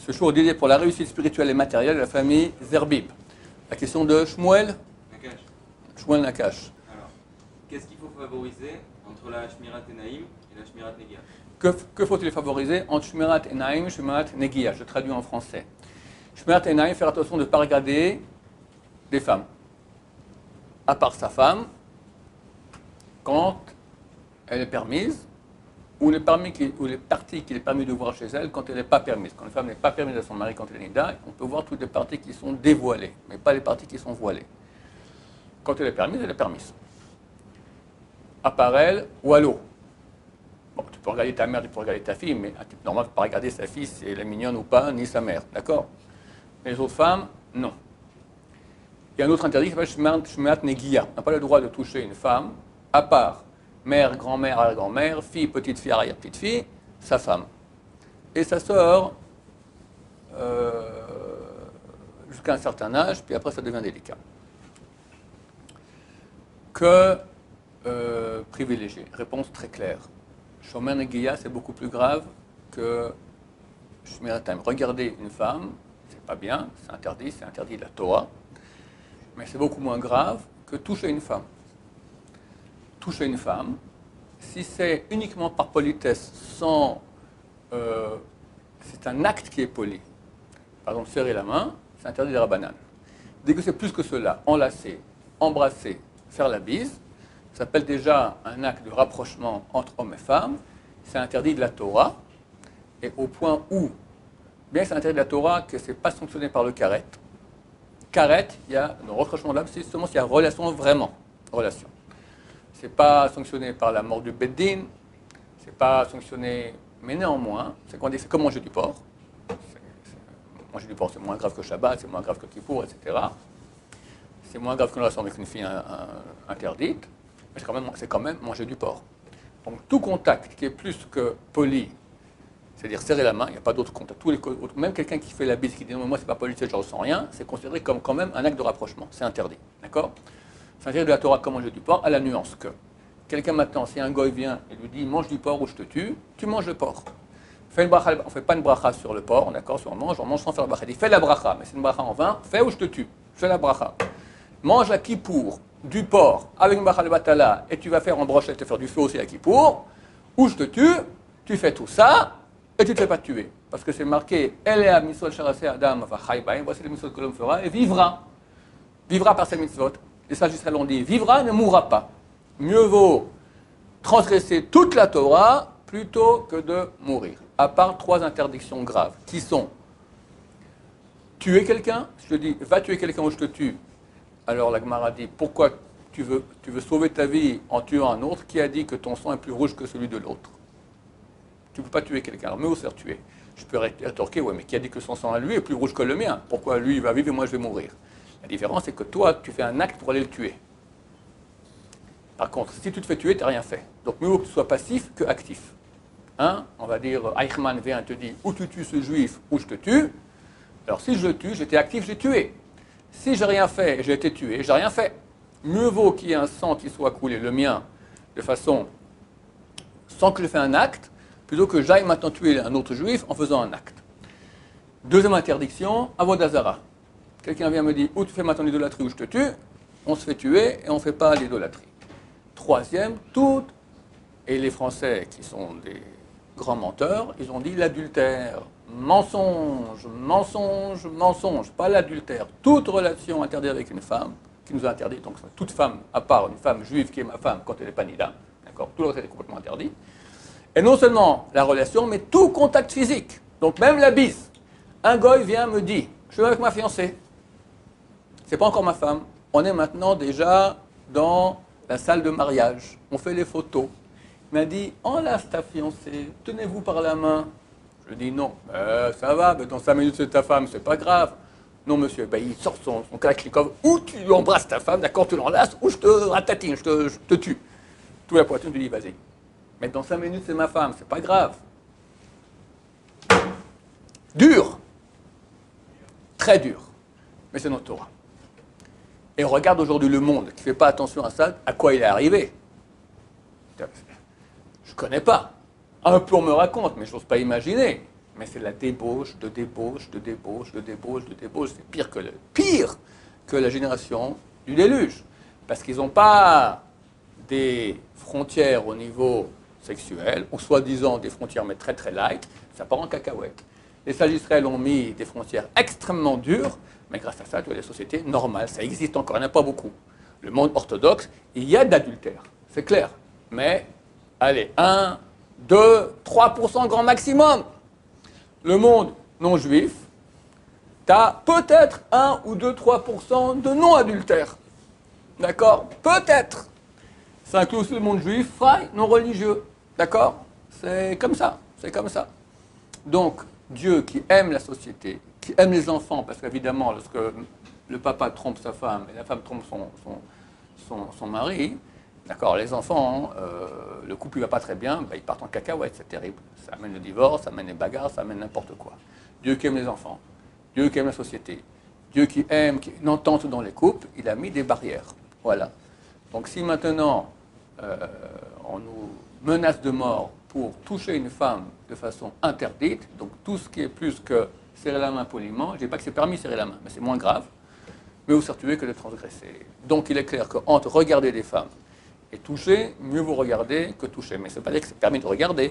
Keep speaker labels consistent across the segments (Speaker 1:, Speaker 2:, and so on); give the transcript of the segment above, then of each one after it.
Speaker 1: Ce jour dédié pour la réussite spirituelle et matérielle de la famille Zerbib. La question de Shmuel
Speaker 2: Nakash.
Speaker 1: Shmuel Nakash.
Speaker 2: Alors, qu'est-ce qu'il faut favoriser entre la Shmirat Enaim et la Shmirat Negia?
Speaker 1: Que faut-il favoriser entre Shmirat Enaim et Shmirat Negia? Je traduis en français. Shmirat Enaim, faire attention de ne pas regarder des femmes, à part sa femme, quand elle est permise, ou les parties qu'il est permis de voir chez elle quand elle n'est pas permise. Quand une femme n'est pas permise à son mari quand elle est nida, on peut voir toutes les parties qui sont dévoilées, mais pas les parties qui sont voilées. Quand elle est permise, elle est permise. À part elle ou à l'eau. Bon, tu peux regarder ta mère, tu peux regarder ta fille, mais un type normal ne peut pas regarder sa fille si elle est mignonne ou pas, ni sa mère. D'accord? Les autres femmes, non. Il y a un autre interdit qui s'appelle Shmeat Negia. On n'a pas le droit de toucher une femme, à part mère, grand-mère, arrière-grand-mère, fille, petite-fille, arrière-petite-fille, sa femme. Et sa sœur, jusqu'à un certain âge, puis après ça devient délicat. Que privilégier? Réponse très claire. Shomer Negia, c'est beaucoup plus grave que Shmirat Enaim. Regarder une femme, c'est pas bien, c'est interdit de la Torah, mais c'est beaucoup moins grave que toucher une femme. Toucher une femme, si c'est uniquement par politesse, sans... c'est un acte qui est poli. Par exemple, serrer la main, c'est interdit de Rabbanan. Dès que c'est plus que cela, enlacer, embrasser, faire la bise, ça s'appelle déjà un acte de rapprochement entre hommes et femmes, c'est interdit de la Torah, et au point où, bien que c'est interdit de la Torah, que ce n'est pas sanctionné par le karet. Karet, il y a le rapprochement de l'âme, c'est seulement s'il y a relation vraiment. Relation. Ce n'est pas sanctionné par la mort du Beddin, ce n'est pas sanctionné, mais néanmoins, c'est comme manger du porc. Manger du porc, c'est moins grave que Shabbat, c'est moins grave que Kippour, etc. C'est moins grave qu'une relation avec une fille interdite, mais c'est quand même manger du porc. Donc tout contact qui est plus que poli, c'est-à-dire serrer la main, il n'y a pas d'autre contact. Même quelqu'un qui fait la bise, qui dit non, moi c'est pas poli, je ne ressens rien, c'est considéré comme quand même un acte de rapprochement, c'est interdit. D'accord? C'est interdit de la Torah comme manger du porc, à la nuance que quelqu'un maintenant, si un goy vient et lui dit mange du porc ou je te tue, tu manges le porc. Fais une bracha, on ne fait pas une bracha sur le porc, d'accord, on mange sans faire la bracha. Il dit fais la bracha, mais c'est une bracha en vain, fais ou je te tue, fais la bracha. Mange à Kippour du porc avec une bracha de batala et tu vas faire en brochette te faire du feu aussi à Kippour, ou je te tue, tu fais tout ça et tu ne te fais pas tuer. Parce que c'est marqué Elea misot sharaseh adam vachai baim, voici les misot que l'homme fera et vivra. Vivra par ces mitzvot. Les sages d'Israël ont dit vivra et ne mourra pas. Mieux vaut transgresser toute la Torah plutôt que de mourir. À part 3 interdictions graves, qui sont tuer quelqu'un, je te dis va tuer quelqu'un ou je te tue. Alors la Gemara dit pourquoi tu veux sauver ta vie en tuant un autre qui a dit que ton sang est plus rouge que celui de l'autre. Tu ne peux pas tuer quelqu'un, alors mieux vaut se faire tuer. Je peux rétorquer, ouais, mais qui a dit que son sang à lui est plus rouge que le mien? Pourquoi lui il va vivre et moi je vais mourir? La différence, c'est que toi, tu fais un acte pour aller le tuer. Par contre, si tu te fais tuer, tu n'as rien fait. Donc, mieux vaut que tu sois passif que actif. Hein? On va dire, Eichmann vient et te dit, ou tu tues ce juif, ou je te tue. Alors, si je le tue, j'étais actif, j'ai tué. Si j'ai rien fait et j'ai été tué, j'ai rien fait. Mieux vaut qu'il y ait un sang qui soit coulé, le mien, de façon sans que je fasse un acte, plutôt que j'aille maintenant tuer un autre juif en faisant un acte. Deuxième interdiction, Avodazara. Quelqu'un vient me dire, ou tu fais maintenant l'idolâtrie ou je te tue, on se fait tuer et on ne fait pas l'idolâtrie. Troisième, et les Français qui sont des grands menteurs, ils ont dit l'adultère. Mensonge, mensonge, mensonge, pas l'adultère. Toute relation interdite avec une femme, qui nous a interdit, donc toute femme, à part une femme juive qui est ma femme quand elle n'est pas nida, d'accord, tout le reste est complètement interdit. Et non seulement la relation, mais tout contact physique. Donc même la bise. Un goy vient me dit, je suis avec ma fiancée. C'est pas encore ma femme. On est maintenant déjà dans la salle de mariage. On fait les photos. Il m'a dit, enlace ta fiancée, tenez-vous par la main. Je dis non, ça va, mais dans 5 minutes c'est ta femme, c'est pas grave. Non monsieur, il sort son kalachnikov, ou tu embrasses ta femme, d'accord, tu l'enlaces, ou je te ratatine, je te tue. Tout la poitrine, tu dis vas-y. Mais dans 5 minutes c'est ma femme, c'est pas grave. Dur. Très dur. Mais c'est notre Torah. Et regarde aujourd'hui le monde qui ne fait pas attention à ça, à quoi il est arrivé. Je ne connais pas. Un peu on me raconte, mais je n'ose pas imaginer. Mais c'est la débauche, de débauche, de débauche, de débauche, de débauche. C'est pire que la génération du déluge. Parce qu'ils n'ont pas des frontières au niveau sexuel, ou soi-disant des frontières mais très très light, ça part en cacahuète. Les sages d'Israël ont mis des frontières extrêmement dures, mais grâce à ça, tu as des sociétés normales. Ça existe encore, il n'y en a pas beaucoup. Le monde orthodoxe, il y a d'adultère, c'est clair. Mais, allez, 1, 2, 3% grand maximum. Le monde non juif, tu as peut-être 1 ou 2, 3% de non-adultère. D'accord? Peut-être. Ça inclut aussi le monde juif, frai, non religieux. D'accord? C'est comme ça. C'est comme ça. Donc, Dieu qui aime la société, qui aime les enfants, parce qu'évidemment, lorsque le papa trompe sa femme et la femme trompe son mari, d'accord, les enfants, le couple ne va pas très bien, ben, ils partent en cacahuète, c'est terrible. Ça amène le divorce, ça amène les bagarres, ça amène n'importe quoi. Dieu qui aime les enfants, Dieu qui aime la société, Dieu qui aime une entente dans les couples, il a mis des barrières. Voilà. Donc si maintenant on nous menace de mort pour toucher une femme de façon interdite, donc tout ce qui est plus que serrer la main poliment, je ne dis pas que c'est permis de serrer la main, mais c'est moins grave, mieux vous faire tuer que de transgresser. Donc il est clair qu'entre regarder des femmes et toucher, mieux vous regardez que toucher. Mais ça ne veut pas dire que c'est permis de regarder.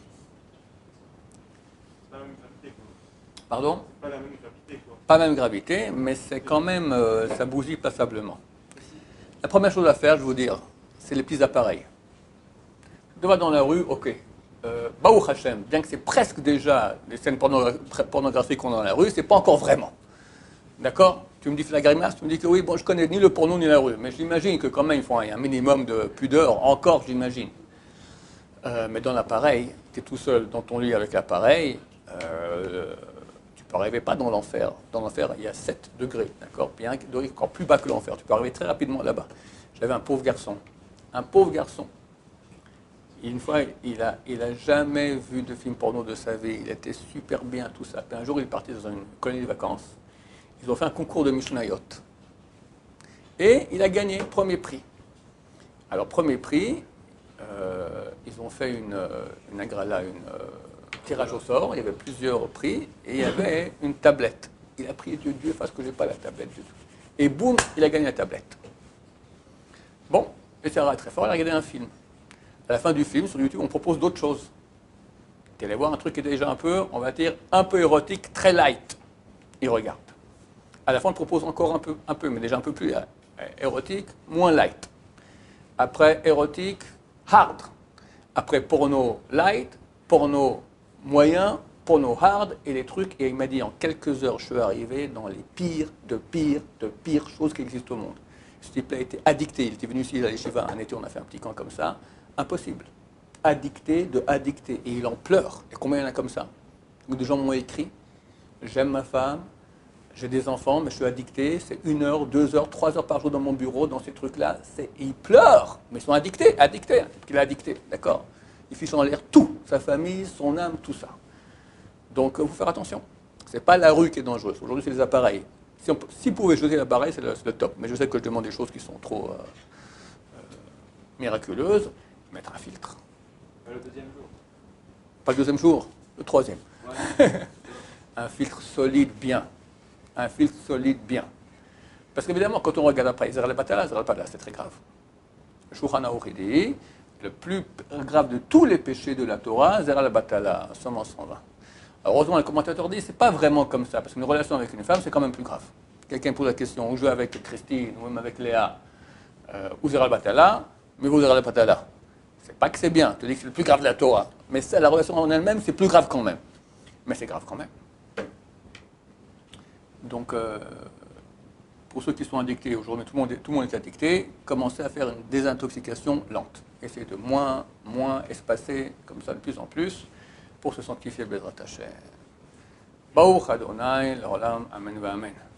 Speaker 3: C'est pas la même gravité, quoi.
Speaker 1: Pardon?
Speaker 3: C'est pas la même gravité, quoi.
Speaker 1: Pas la même gravité, mais c'est quand même, ça bousille passablement. La première chose à faire, je vais vous dire, c'est les petits appareils. Tu vas dans la rue, ok. Baruch Hashem, bien que c'est presque déjà les scènes pornographiques qu'on a dans la rue, c'est pas encore vraiment. D'accord? Tu me dis, fais la grimace, tu me dis que oui, bon, je connais ni le porno ni la rue, mais j'imagine que quand même, il faut un minimum de pudeur, encore, j'imagine. Mais dans l'appareil, tu es tout seul dans ton lit avec l'appareil, tu peux arriver pas dans l'enfer. Dans l'enfer, il y a 7 degrés, d'accord? Puis il y a un degré encore plus bas que l'enfer. Tu peux arriver très rapidement là-bas. J'avais un pauvre garçon. Une fois, il a jamais vu de film porno de sa vie. Il était super bien, tout ça. Puis un jour, il est parti dans une colonie de vacances. Ils ont fait un concours de Mishnayot. Et il a gagné premier prix. Alors, premier prix, ils ont fait une agrala, tirage au sort. Il y avait plusieurs prix et il y avait une tablette. Il a prié Dieu parce que je n'ai pas la tablette du tout. Et boum, il a gagné la tablette. Bon, et ça très fort, il a regardé un film. À la fin du film, sur YouTube, on propose d'autres choses. Tu allais voir un truc qui était déjà un peu, on va dire, un peu érotique, très light. Il regarde. À la fin, on propose encore un peu, mais déjà un peu plus érotique, moins light. Après, érotique, hard. Après, porno light, porno moyen, porno hard, et les trucs. Et il m'a dit, en quelques heures, je suis arrivé dans les pires choses qui existent au monde. Ce type-là était addicté. Il était venu ici à l'Yeshiva un été, on a fait un petit camp comme ça. Impossible. Addicté. Et il en pleure. Et combien il y en a comme ça? Où des gens m'ont écrit, j'aime ma femme, j'ai des enfants, mais je suis addicté, c'est 1 heure, 2 heures, 3 heures par jour dans mon bureau, dans ces trucs-là. Ils pleurent, mais ils sont addictés, un type qui est addicté, d'accord? Il fiche en l'air tout, sa famille, son âme, tout ça. Donc, il faut faire attention. Ce n'est pas la rue qui est dangereuse. Aujourd'hui, c'est les appareils. Si vous pouvez jeter l'appareil, c'est le top. Mais je sais que je demande des choses qui sont trop miraculeuses. Mettre un filtre.
Speaker 2: Le deuxième jour.
Speaker 1: Pas le deuxième jour, le troisième.
Speaker 2: Ouais.
Speaker 1: Un filtre solide bien. Un filtre solide bien. Parce qu'évidemment, quand on regarde après, Zera al-Batala, c'est très grave. Shulchan Aruch dit, le plus grave de tous les péchés de la Torah, Zera al-Batala, Somme 120. Alors, heureusement, le commentateur dit, c'est pas vraiment comme ça, parce qu'une relation avec une femme, c'est quand même plus grave. Quelqu'un pose la question, on joue avec Christine, ou même avec Léa, ou Zera al-Batala, mais vous Zera al-Batala. C'est pas que c'est bien, je te dis que c'est le plus grave de la Torah, mais ça, la relation en elle-même, c'est plus grave quand même. Mais c'est grave quand même. Donc, pour ceux qui sont addictés aujourd'hui, tout le monde est addicté, commencez à faire une désintoxication lente. Essayez de moins espacer, comme ça, de plus en plus, pour se sanctifier Bezrat Hashem. Baruch Adonai, l'olam, amen, amen.